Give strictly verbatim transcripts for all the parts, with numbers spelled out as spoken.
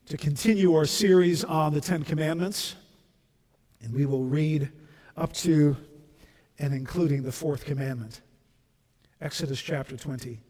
to continue our series on the Ten Commandments, and we will read up to and including the fourth commandment. Exodus chapter twenty.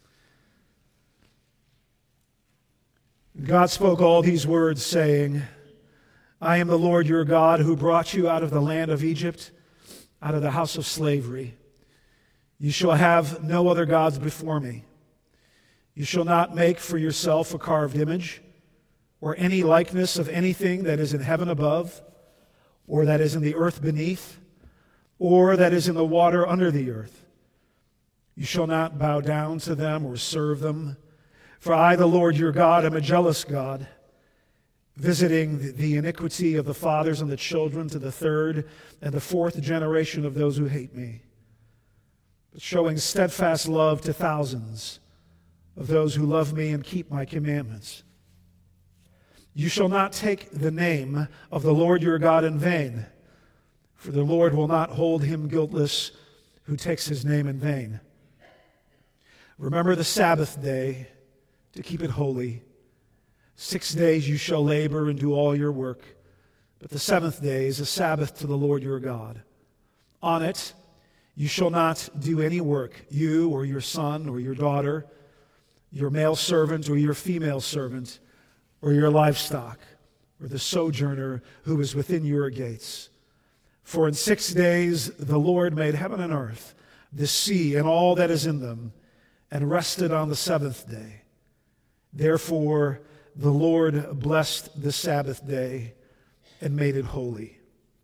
God spoke all these words, saying, I am the Lord your God who brought you out of the land of Egypt, out of the house of slavery. You shall have no other gods before me. You shall not make for yourself a carved image, or any likeness of anything that is in heaven above, or that is in the earth beneath, or that is in the water under the earth. You shall not bow down to them or serve them. For I, the Lord your God, am a jealous God, visiting the iniquity of the fathers and the children to the third and the fourth generation of those who hate me, but showing steadfast love to thousands of those who love me and keep my commandments. You shall not take the name of the Lord your God in vain, for the Lord will not hold him guiltless who takes his name in vain. Remember the Sabbath day to keep it holy. Six days you shall labor and do all your work, but the seventh day is a Sabbath to the Lord your God. On it you shall not do any work, you or your son or your daughter, your male servant or your female servant, or your livestock, or the sojourner who is within your gates. For in six days the Lord made heaven and earth, the sea and all that is in them, and rested on the seventh day. Therefore the Lord blessed the Sabbath day and made it holy.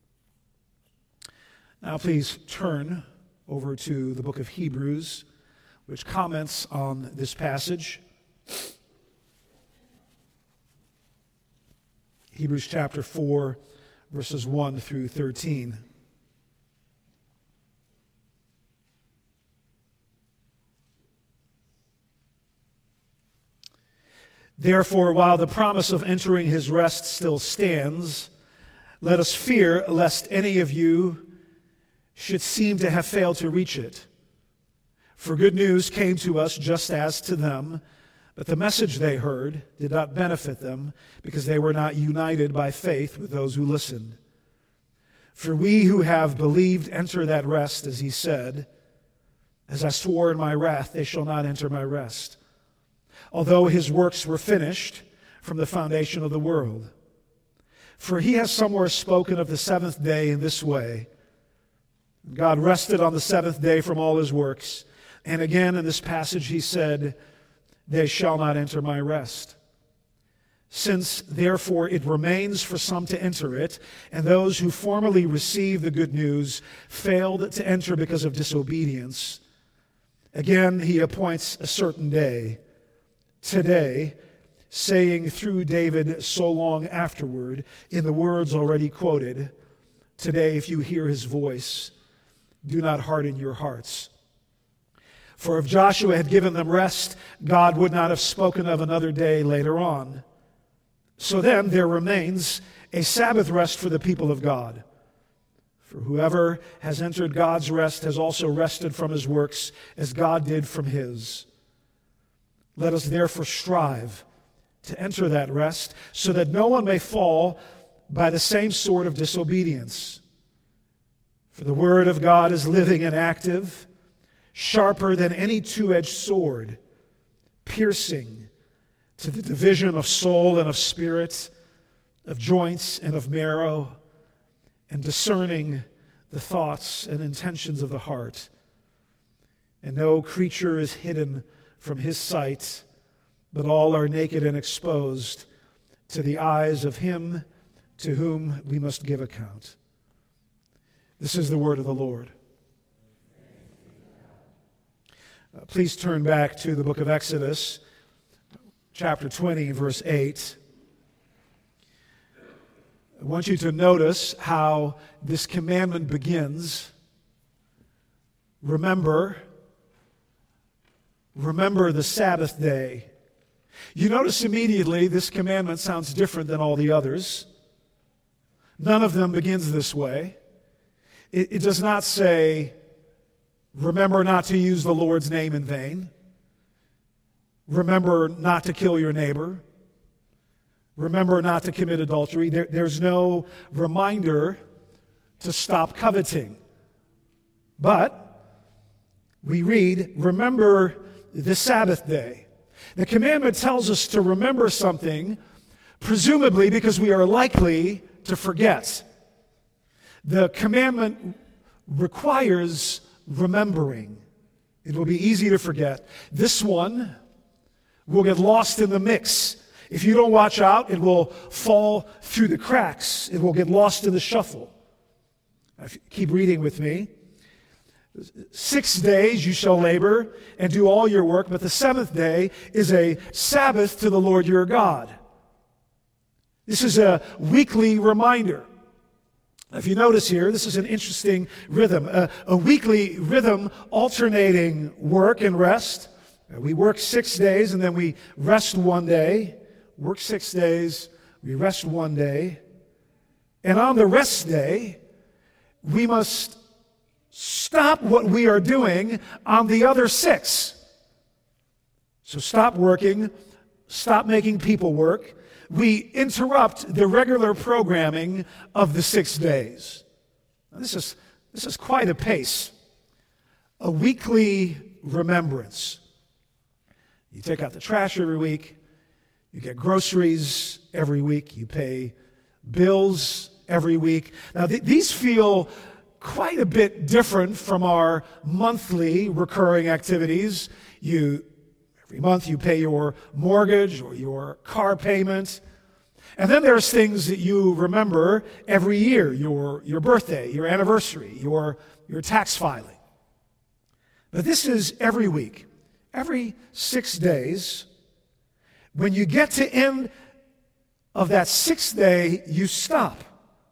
Now please turn over to the book of Hebrews, which comments on this passage. Hebrews chapter four, verses one through thirteen. Therefore, while the promise of entering his rest still stands, let us fear lest any of you should seem to have failed to reach it. For good news came to us just as to them, but the message they heard did not benefit them because they were not united by faith with those who listened. For we who have believed enter that rest, as he said, as I swore in my wrath, they shall not enter my rest, although his works were finished from the foundation of the world. For he has somewhere spoken of the seventh day in this way, God rested on the seventh day from all his works. And again in this passage he said, they shall not enter my rest. Since therefore it remains for some to enter it, and those who formerly received the good news failed to enter because of disobedience, again he appoints a certain day, today, saying through David so long afterward, in the words already quoted, today if you hear his voice, do not harden your hearts. For if Joshua had given them rest, God would not have spoken of another day later on. So then there remains a Sabbath rest for the people of God. For whoever has entered God's rest has also rested from his works as God did from his. Let us therefore strive to enter that rest so that no one may fall by the same sort of disobedience. For the word of God is living and active, sharper than any two-edged sword, piercing to the division of soul and of spirit, of joints and of marrow, and discerning the thoughts and intentions of the heart. And no creature is hidden from his sight, but all are naked and exposed to the eyes of him to whom we must give account. This is the word of the Lord. Uh, please turn back to the book of Exodus, chapter twenty, verse eight. I want you to notice how this commandment begins. Remember, remember the Sabbath day. You notice immediately this commandment sounds different than all the others. None of them begins this way. It, it does not say, remember not to use the Lord's name in vain. Remember not to kill your neighbor. remember not to commit adultery. There, there's no reminder to stop coveting. But we read, remember the Sabbath day. The commandment tells us to remember something, presumably because we are likely to forget. The commandment requires remembering. It will be easy to forget. This one will get lost in the mix. If you don't watch out, it will fall through the cracks. It will get lost in the shuffle. Keep reading with me. Six days you shall labor and do all your work, but the seventh day is a Sabbath to the Lord your God. This is a weekly reminder. If you notice here, this is an interesting rhythm, a, a weekly rhythm alternating work and rest. We work six days and then we rest one day. Work six days, we rest one day. And on the rest day, we must stop what we are doing on the other six. So stop working, stop making people work. We interrupt the regular programming of the six days. Now, this is, this is quite a pace. A weekly remembrance. You take out the trash every week. You get groceries every week. You pay bills every week. Now, th- these feel quite a bit different from our monthly recurring activities. You Every month you pay your mortgage or your car payment. And then there's things that you remember every year, your, your birthday, your anniversary, your, your tax filing. But this is every week, every six days. When you get to end of that sixth day, you stop.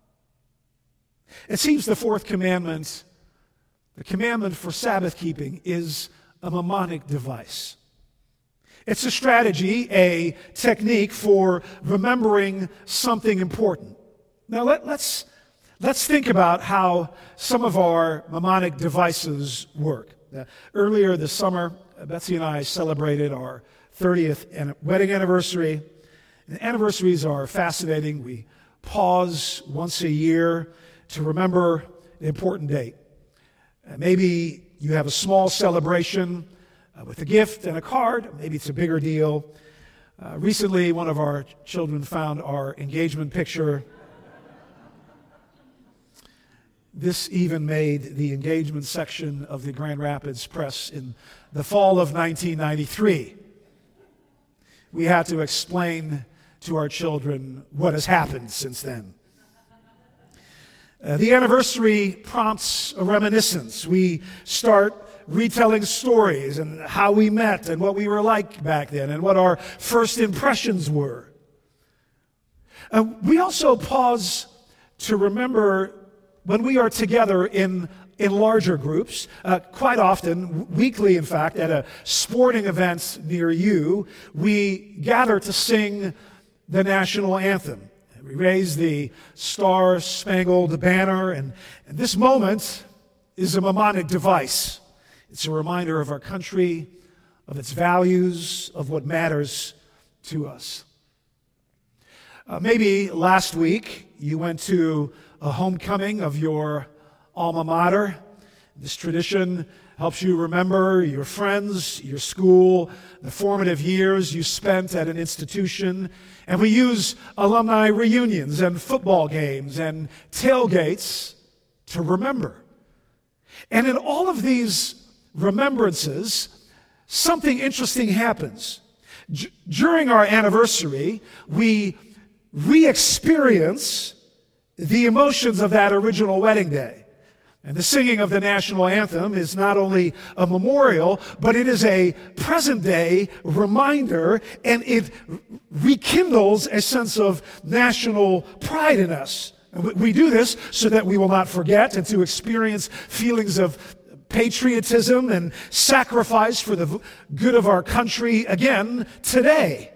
It seems the fourth commandment, the commandment for Sabbath keeping, is a mnemonic device. It's a strategy, a technique for remembering something important. Now let, let's, let's think about how some of our mnemonic devices work. Uh, earlier this summer, Betsy and I celebrated our thirtieth wedding anniversary. And anniversaries are fascinating. We pause once a year to remember an important date. Uh, maybe you have a small celebration Uh, with a gift and a card. Maybe it's a bigger deal. Uh, recently, one of our children found our engagement picture. This even made the engagement section of the Grand Rapids Press in the fall of nineteen ninety-three. We had to explain to our children what has happened since then. Uh, the anniversary prompts a reminiscence. We start retelling stories and how we met and what we were like back then and what our first impressions were. Uh, we also pause to remember when we are together in, in larger groups, uh, quite often, weekly in fact, at a sporting event near you, we gather to sing the national anthem. We raise the Star-Spangled Banner, and, and this moment is a mnemonic device. It's a reminder of our country, of its values, of what matters to us. Uh, maybe last week you went to a homecoming of your alma mater. This tradition helps you remember your friends, your school, the formative years you spent at an institution. And we use alumni reunions and football games and tailgates to remember. And in all of these remembrances, something interesting happens. J- during our anniversary, we re-experience the emotions of that original wedding day. And the singing of the national anthem is not only a memorial, but it is a present-day reminder, and it rekindles a sense of national pride in us. And we do this so that we will not forget and to experience feelings of patriotism and sacrifice for the good of our country again today.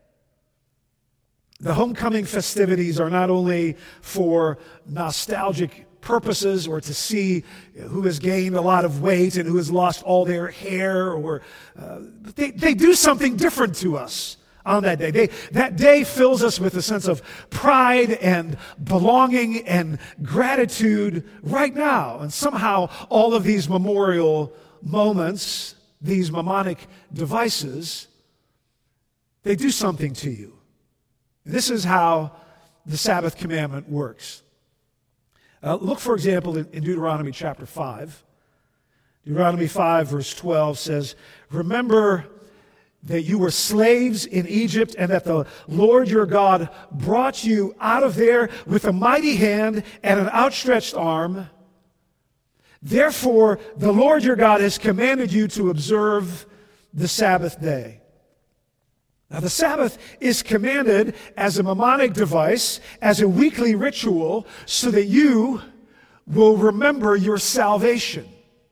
The homecoming festivities are not only for nostalgic purposes or to see who has gained a lot of weight and who has lost all their hair, or uh, they, they do something different to us on that day. They, that day fills us with a sense of pride and belonging and gratitude right now. And somehow all of these memorial moments, these mnemonic devices, they do something to you. This is how the Sabbath commandment works. Uh, look, for example, in, in Deuteronomy chapter five. Deuteronomy five, verse twelve says, "Remember that you were slaves in Egypt, and that the Lord your God brought you out of there with a mighty hand and an outstretched arm. Therefore, the Lord your God has commanded you to observe the Sabbath day." Now, the Sabbath is commanded as a mnemonic device, as a weekly ritual, so that you will remember your salvation.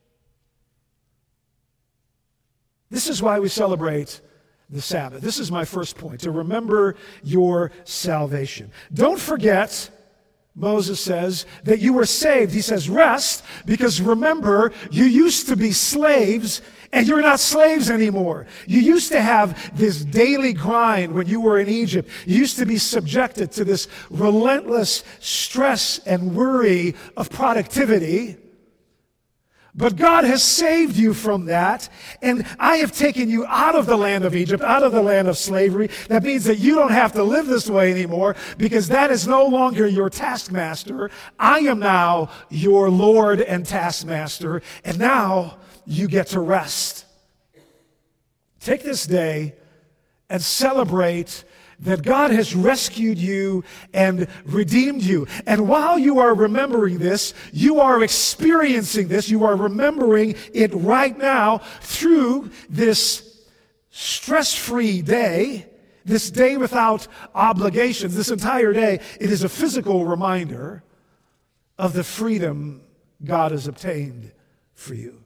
This is why we celebrate the Sabbath. This is my first point, to remember your salvation. Don't forget, Moses says, that you were saved. He says, rest, because remember, you used to be slaves, and you're not slaves anymore. You used to have this daily grind when you were in Egypt. You used to be subjected to this relentless stress and worry of productivity. But God has saved you from that, and I have taken you out of the land of Egypt, out of the land of slavery. That means that you don't have to live this way anymore, because that is no longer your taskmaster. I am now your Lord and taskmaster, and now you get to rest. Take this day and celebrate that God has rescued you and redeemed you. And while you are remembering this, you are experiencing this, you are remembering it right now through this stress-free day, this day without obligations, this entire day. It is a physical reminder of the freedom God has obtained for you.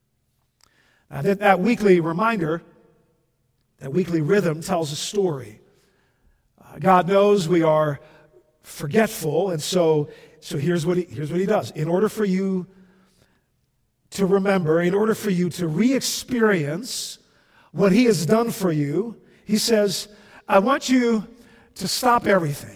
Now, that, that weekly reminder, that weekly rhythm tells a story. God knows we are forgetful, and so, so here's what he, here's what he does. In order for you to remember, in order for you to re-experience what he has done for you, he says, I want you to stop everything.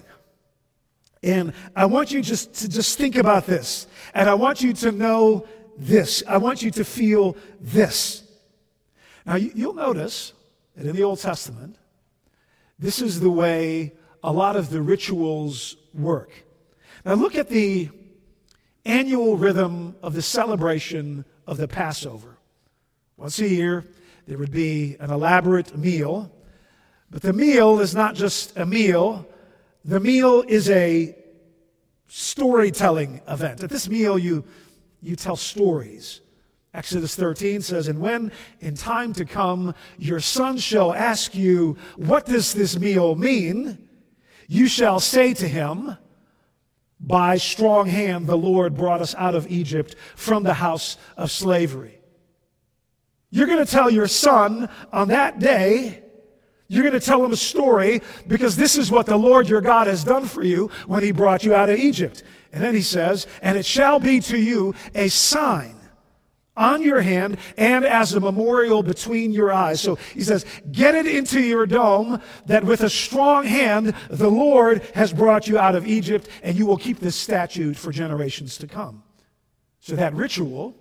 And I want you just to just think about this. And I want you to know this. I want you to feel this. Now, you'll notice that in the Old Testament, this is the way a lot of the rituals work. Now look at the annual rhythm of the celebration of the Passover. Once a year, there would be an elaborate meal. But the meal is not just a meal. The meal is a storytelling event. At this meal, you, you tell stories. Exodus thirteen says, "And when in time to come your son shall ask you, what does this meal mean? You shall say to him, by strong hand the Lord brought us out of Egypt from the house of slavery." You're going to tell your son on that day, you're going to tell him a story, because this is what the Lord your God has done for you when he brought you out of Egypt. And then he says, "And it shall be to you a sign on your hand and as a memorial between your eyes." So he says, get it into your dome that with a strong hand the Lord has brought you out of Egypt, and you will keep this statute for generations to come. So that ritual,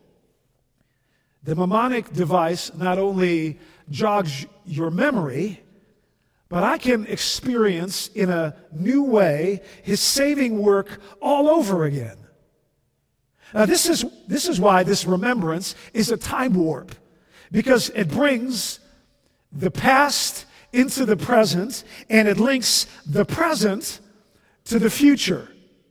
the mnemonic device, not only jogs your memory, but I can experience in a new way his saving work all over again. Now, this is, this is why this remembrance is a time warp, because it brings the past into the present, and it links the present to the future.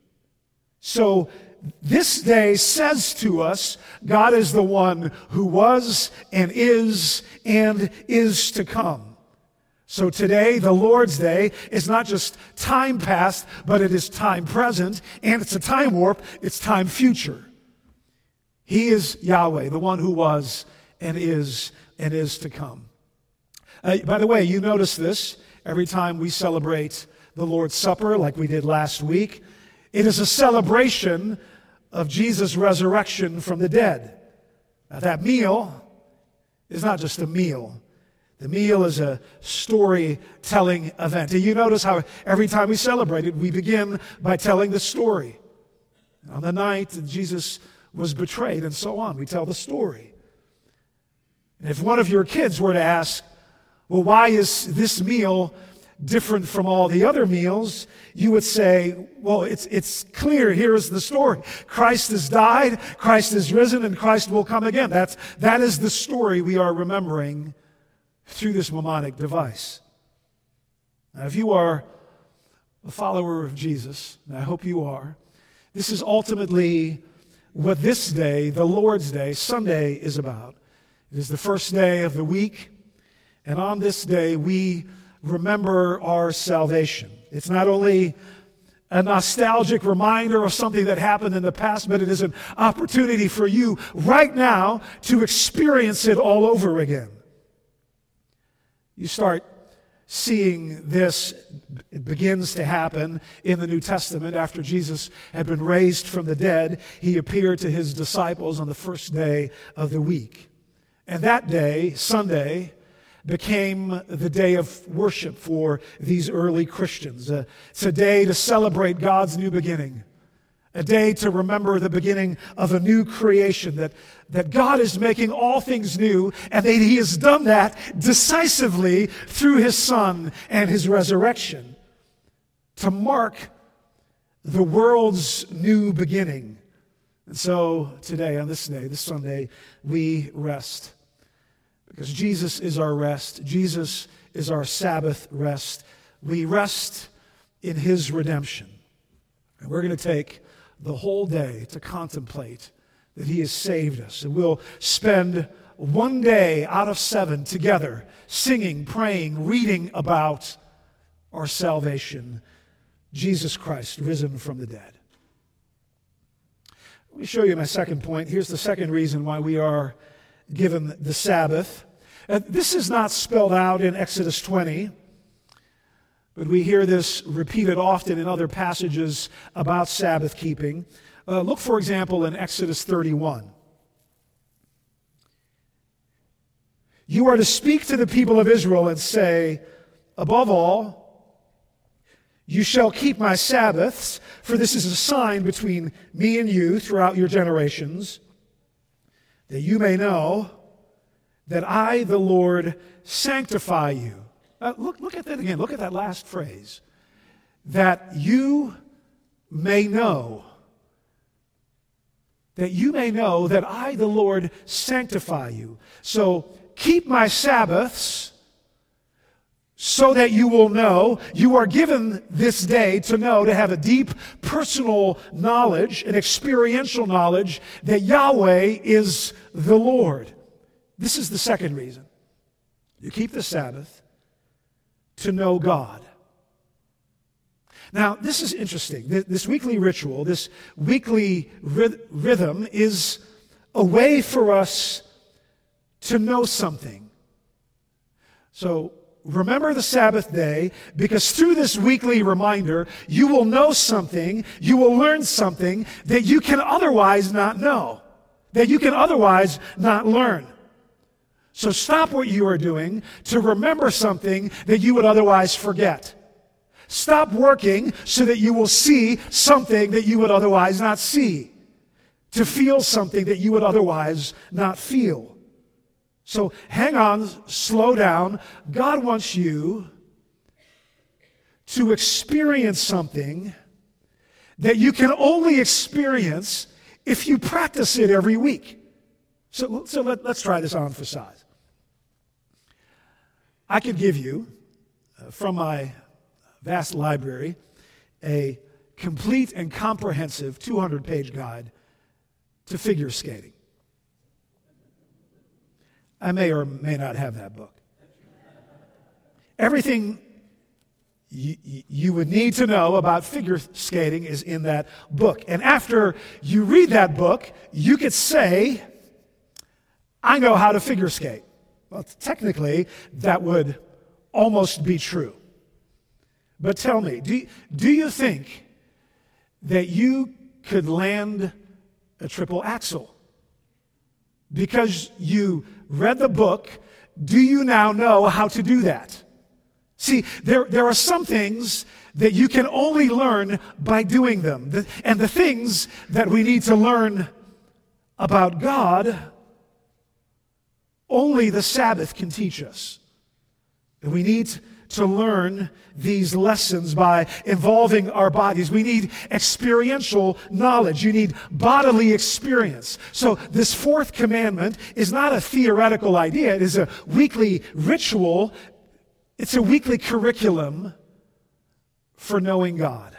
So this day says to us, God is the one who was and is and is to come. So today, the Lord's Day, is not just time past, but it is time present, and it's a time warp, it's time future. He is Yahweh, the one who was and is and is to come. Uh, by the way, you notice this every time we celebrate the Lord's Supper, like we did last week. It is a celebration of Jesus' resurrection from the dead. Now, that meal is not just a meal. The meal is a storytelling event. And you notice how every time we celebrate it, we begin by telling the story. On the night that Jesus was betrayed and so on, we tell the story. And if one of your kids were to ask, well, why is this meal different from all the other meals? You would say, well, it's, it's clear. Here is the story. Christ has died, Christ has risen, and Christ will come again. That's, that is the story we are remembering through this mnemonic device. Now, if you are a follower of Jesus, and I hope you are, this is ultimately what this day, the Lord's Day, Sunday, is about. It is the first day of the week, and on this day we remember our salvation. It's not only a nostalgic reminder of something that happened in the past, but it is an opportunity for you right now to experience it all over again. You start seeing this, it begins to happen in the New Testament. After Jesus had been raised from the dead, he appeared to his disciples on the first day of the week. And that day, Sunday, became the day of worship for these early Christians. Uh, it's a day to celebrate God's new beginning. A day to remember the beginning of a new creation, that, that God is making all things new, and that he has done that decisively through his Son and his resurrection to mark the world's new beginning. And so today, on this day, this Sunday, we rest. Because Jesus is our rest. Jesus is our Sabbath rest. We rest in his redemption. And we're going to take the whole day to contemplate that he has saved us. And we'll spend one day out of seven together singing, praying, reading about our salvation, Jesus Christ risen from the dead. Let me show you my second point. Here's the second reason why we are given the Sabbath. Uh, this is not spelled out in Exodus twenty, but we hear this repeated often in other passages about Sabbath keeping. Uh, look, for example, in Exodus thirty-one. You are to speak to the people of Israel and say, above all, you shall keep my Sabbaths, for this is a sign between me and you throughout your generations, that you may know that I, the Lord, sanctify you. Uh, look, look at that again. Look at that last phrase. That you may know. That you may know that I, the Lord, sanctify you. So keep my Sabbaths so that you will know. You are given this day to know, to have a deep personal knowledge, an experiential knowledge that Yahweh is the Lord. This is the second reason. You keep the Sabbath to know God. Now, this is interesting. This weekly ritual, this weekly rhythm is a way for us to know something. So, remember the Sabbath day, because through this weekly reminder, you will know something, you will learn something that you can otherwise not know, that you can otherwise not learn. So stop what you are doing to remember something that you would otherwise forget. Stop working so that you will see something that you would otherwise not see, to feel something that you would otherwise not feel. So hang on, slow down. God wants you to experience something that you can only experience if you practice it every week. So, so let, let's try this on for size. I could give you, uh, from my vast library, a complete and comprehensive two hundred page guide to figure skating. I may or may not have that book. Everything you, you would need to know about figure skating is in that book. And after you read that book, you could say, I know how to figure skate. Well, technically, that would almost be true. But tell me, do, do you think that you could land a triple axel? Because you read the book, do you now know how to do that? See, there, there are some things that you can only learn by doing them. The, and the things that we need to learn about God, only the Sabbath can teach us. And we need to learn these lessons by involving our bodies. We need experiential knowledge. You need bodily experience. So this fourth commandment is not a theoretical idea. It is a weekly ritual. It's a weekly curriculum for knowing God.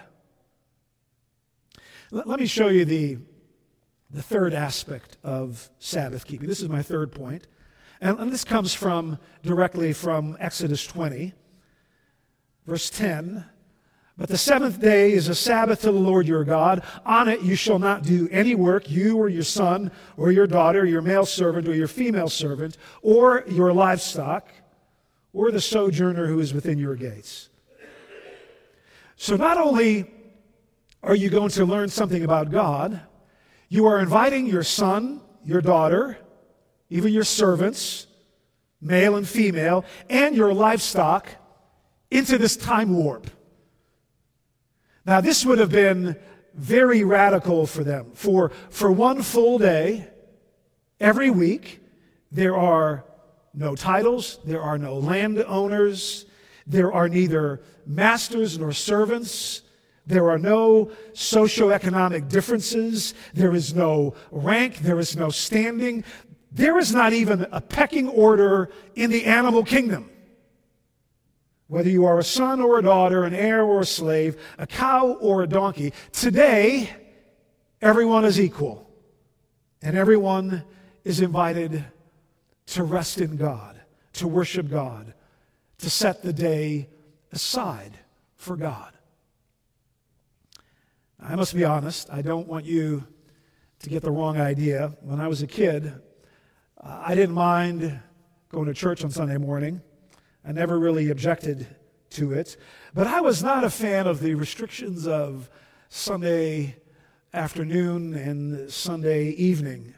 Let me show you the, the third aspect of Sabbath keeping. This is my third point. And, and this comes from directly from Exodus twenty, verse ten. But the seventh day is a Sabbath to the Lord your God. On it you shall not do any work, you or your son or your daughter, your male servant or your female servant, or your livestock, or the sojourner who is within your gates. So not only are you going to learn something about God, you are inviting your son, your daughter, even your servants, male and female, and your livestock into this time warp. Now, this would have been very radical for them. For, for one full day, every week, there are no titles, there are no landowners, there are neither masters nor servants, there are no socioeconomic differences, there is no rank, there is no standing, there is not even a pecking order in the animal kingdom. Whether you are a son or a daughter, an heir or a slave, a cow or a donkey, today everyone is equal, and everyone is invited to rest in God, to worship God, to set the day aside for God. I must be honest, I don't want you to get the wrong idea. When I was a kid, uh, I didn't mind going to church on Sunday morning. I never really objected to it. But I was not a fan of the restrictions of Sunday afternoon and Sunday evening.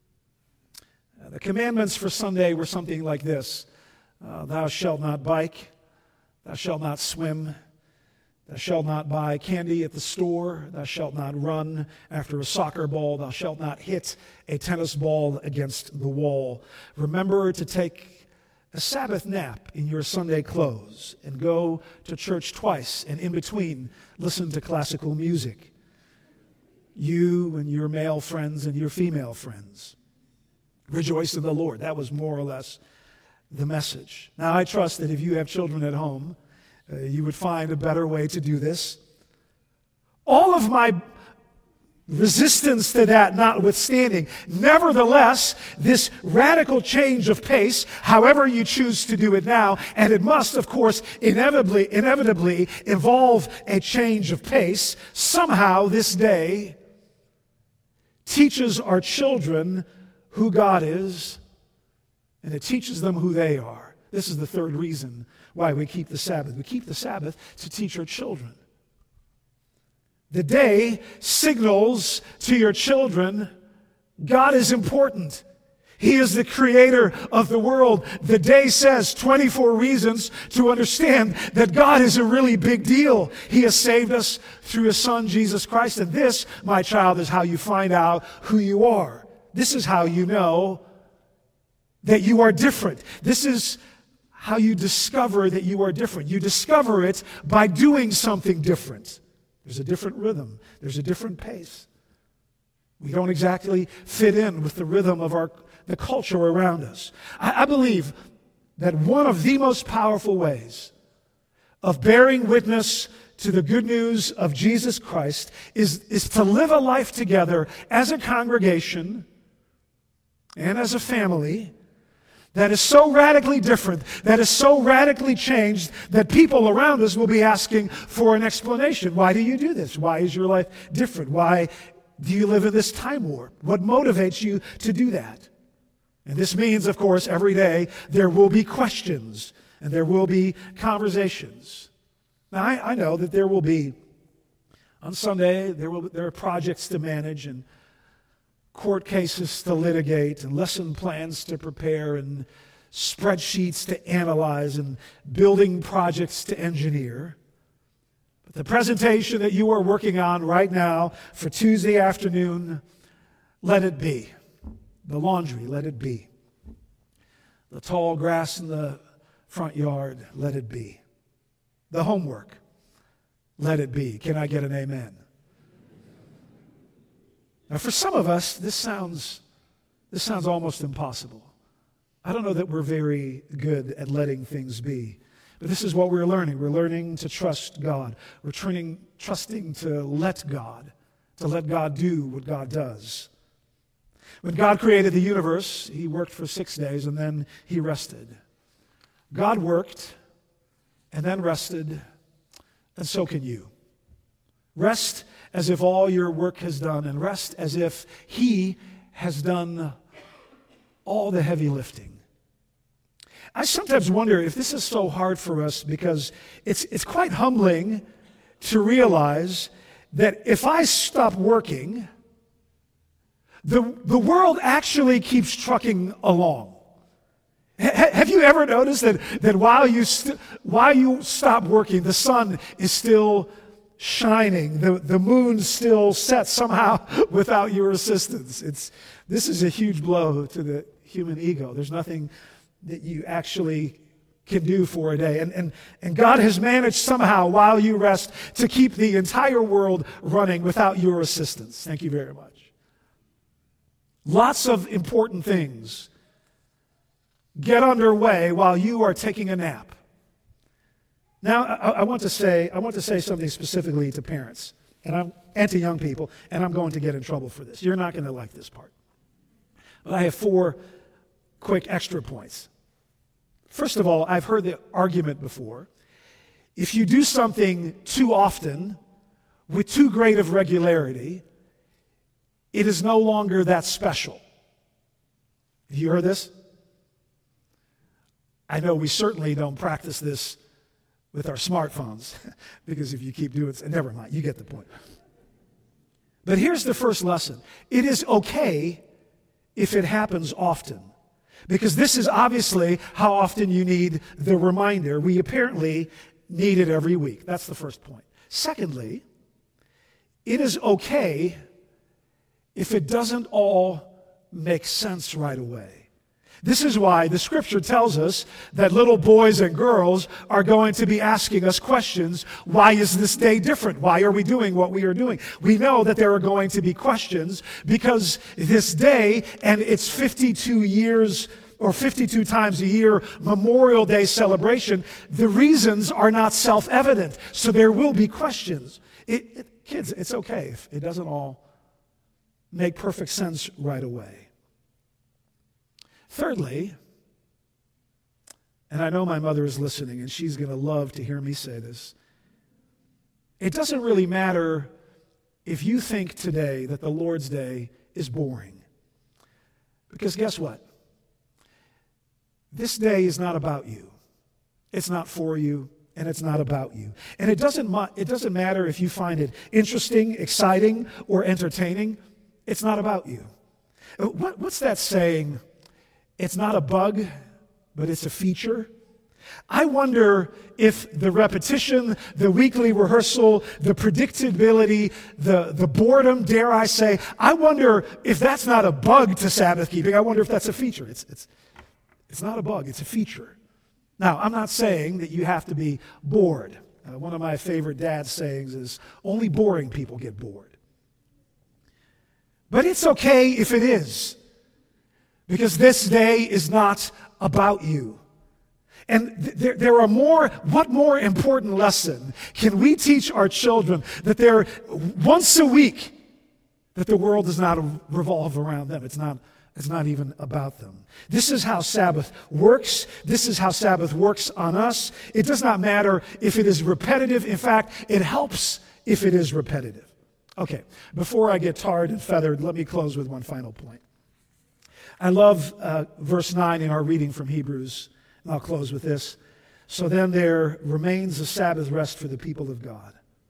Uh, the commandments for Sunday were something like this. Uh, thou shalt not bike, thou shalt not swim, thou shalt not buy candy at the store, thou shalt not run after a soccer ball, thou shalt not hit a tennis ball against the wall. Remember to take a Sabbath nap in your Sunday clothes and go to church twice, and in between listen to classical music. You and your male friends and your female friends. Rejoice in the Lord. That was more or less the message. Now, I trust that if you have children at home, uh, you would find a better way to do this. All of my resistance to that notwithstanding, nevertheless, this radical change of pace, however you choose to do it now, and it must, of course, inevitably, inevitably involve a change of pace, somehow this day teaches our children who God is, and it teaches them who they are. This is the third reason why we keep the Sabbath. We keep the Sabbath to teach our children. The day signals to your children God is important. He is the creator of the world. The day says twenty-four reasons to understand that God is a really big deal. He has saved us through His Son, Jesus Christ. And this, my child, is how you find out who you are. This is how you know that you are different. This is how you discover that you are different. You discover it by doing something different. There's a different rhythm. There's a different pace. We don't exactly fit in with the rhythm of our the culture around us. I, I believe that one of the most powerful ways of bearing witness to the good news of Jesus Christ is, is to live a life together as a congregation and as a family that is so radically different, that is so radically changed, that people around us will be asking for an explanation. Why do you do this? Why is your life different? Why do you live in this time warp? What motivates you to do that? And this means, of course, every day there will be questions and there will be conversations. Now, I, I know that there will be, on Sunday, there will there are projects to manage and court cases to litigate and lesson plans to prepare and spreadsheets to analyze and building projects to engineer. But the presentation that you are working on right now for Tuesday afternoon, let it be. The laundry, let it be. The tall grass in the front yard, let it be. The homework, let it be. Can I get an amen? Now, for some of us, this sounds this sounds almost impossible. I don't know that we're very good at letting things be. But this is what we're learning. We're learning to trust God. We're training, trusting to let God, to let God do what God does. When God created the universe, he worked for six days and then he rested. God worked and then rested, and so can you. Rest as if all your work has done, and rest as if he has done all the heavy lifting. I sometimes wonder if this is so hard for us because it's, it's quite humbling to realize that if I stop working, the, the world actually keeps trucking along. H- have you ever noticed that, that while you st- while you stop working, the sun is still shining, the, the moon still sets somehow without your assistance? It's, this is a huge blow to the human ego. There's nothing that you actually can do for a day. And, and, and God has managed somehow, while you rest, to keep the entire world running without your assistance. Thank you very much. Lots of important things get underway while you are taking a nap. Now, I, I want to say I want to say something specifically to parents, and I'm and to young people, and I'm going to get in trouble for this. You're not going to like this part. But I have four quick extra points. First of all, I've heard the argument before. If you do something too often, with too great of regularity, it is no longer that special. Have you heard this? I know we certainly don't practice this with our smartphones, because if you keep doing it, never mind, you get the point. But here's the first lesson. It is okay if it happens often, because this is obviously how often you need the reminder. We apparently need it every week. That's the first point. Secondly, it is okay if it doesn't all make sense right away. This is why the scripture tells us that little boys and girls are going to be asking us questions. Why is this day different? Why are we doing what we are doing? We know that there are going to be questions because this day and its fifty-two years or fifty-two times a year Memorial Day celebration, the reasons are not self-evident. So there will be questions. It, it, kids, it's okay if it doesn't all make perfect sense right away. Thirdly, and I know my mother is listening and she's going to love to hear me say this, it doesn't really matter if you think today that the Lord's Day is boring. Because guess what? This day is not about you. It's not for you, and it's not about you. And it doesn't, it doesn't matter if you find it interesting, exciting, or entertaining. It's not about you. What, what's that saying? It's not a bug, but it's a feature. I wonder if the repetition, the weekly rehearsal, the predictability, the, the boredom, dare I say, I wonder if that's not a bug to Sabbath keeping. I wonder if that's a feature. It's, it's, it's not a bug, it's a feature. Now, I'm not saying that you have to be bored. Uh, one of my favorite dad's sayings is, only boring people get bored. But it's okay if it is. Because this day is not about you. And th- there, there are more, what more important lesson can we teach our children that they're once a week, that the world does not revolve around them. It's not, it's not even about them. This is how Sabbath works. This is how Sabbath works on us. It does not matter if it is repetitive. In fact, it helps if it is repetitive. Okay, before I get tarred and feathered, let me close with one final point. I love uh, verse nine in our reading from Hebrews, and I'll close with this. So then there remains a Sabbath rest for the people of God.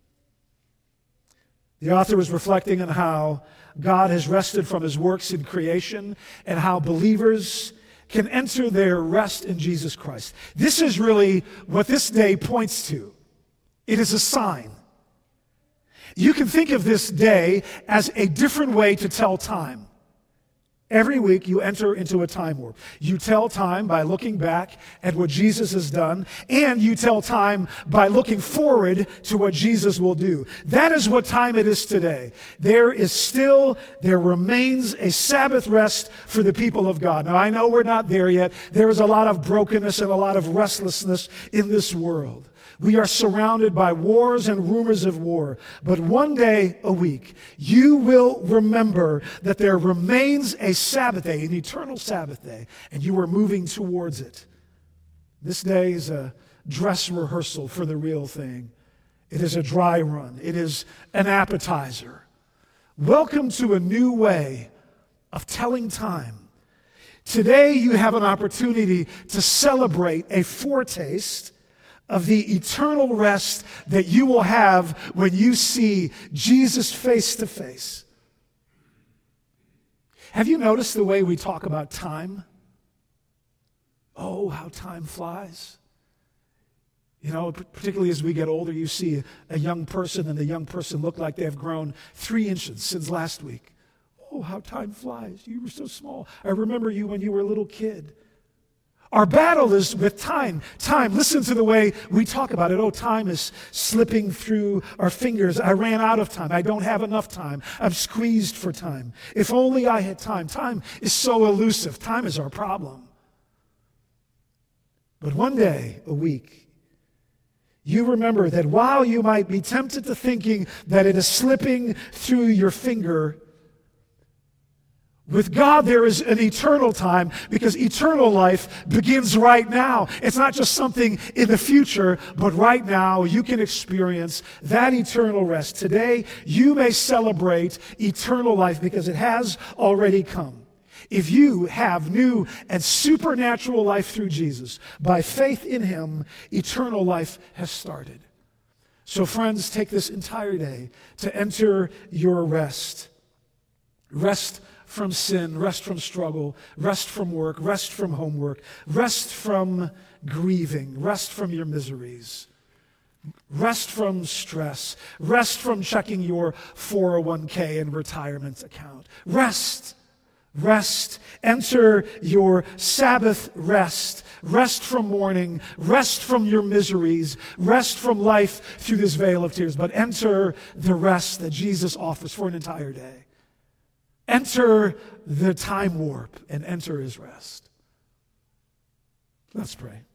The author is reflecting on how God has rested from his works in creation and how believers can enter their rest in Jesus Christ. This is really what this day points to. It is a sign. You can think of this day as a different way to tell time. Every week you enter into a time warp. You tell time by looking back at what Jesus has done, and you tell time by looking forward to what Jesus will do. That is what time it is today. There is still, there remains a Sabbath rest for the people of God. Now I know we're not there yet. There is a lot of brokenness and a lot of restlessness in this world. We are surrounded by wars and rumors of war. But one day a week, you will remember that there remains a Sabbath day, an eternal Sabbath day, and you are moving towards it. This day is a dress rehearsal for the real thing. It is a dry run. It is an appetizer. Welcome to a new way of telling time. Today you have an opportunity to celebrate a foretaste of the eternal rest that you will have when you see Jesus face to face. Have you noticed the way we talk about time? Oh, how time flies. You know, particularly as we get older, you see a young person and the young person look like they've grown three inches since last week. Oh, how time flies. You were so small. I remember you when you were a little kid. Our battle is with time. Time, listen to the way we talk about it. Oh, time is slipping through our fingers. I ran out of time. I don't have enough time. I'm squeezed for time. If only I had time. Time is so elusive. Time is our problem. But one day, a week, you remember that while you might be tempted to thinking that it is slipping through your finger, with God, there is an eternal time because eternal life begins right now. It's not just something in the future, but right now you can experience that eternal rest. Today, you may celebrate eternal life because it has already come. If you have new and supernatural life through Jesus, by faith in Him, eternal life has started. So friends, take this entire day to enter your rest. Rest from sin, rest from struggle, rest from work, rest from homework, rest from grieving, rest from your miseries, rest from stress, rest from checking your four oh one k and retirement account. Rest, rest, enter your Sabbath rest. Rest from mourning, rest from your miseries, rest from life through this veil of tears, but enter the rest that Jesus offers for an entire day. Enter the time warp and enter His rest. Let's pray.